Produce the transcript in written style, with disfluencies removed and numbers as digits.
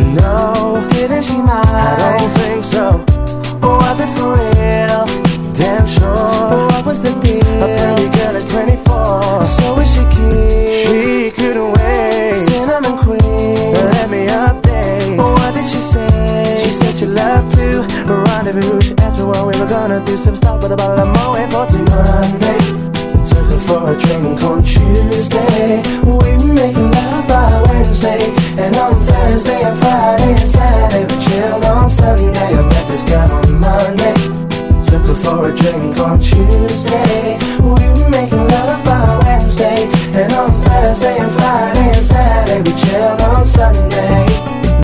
No, didn't she mind? I don't think so. Was it for real? Damn sure. What was the deal? A pretty girl is 24, so is she cute? She couldn't wait. Cinnamon queen, let me update. What did she say? She said she loved to rendezvous. She asked me what we were gonna do. Some stop with a bottle of Moet for Monday. Took her for a drink on Tuesday. We were making love by Wednesday, and on Thursday and Friday and Saturday we chilled on Sunday. I met this girl on Monday. Took her for a drink on Tuesday.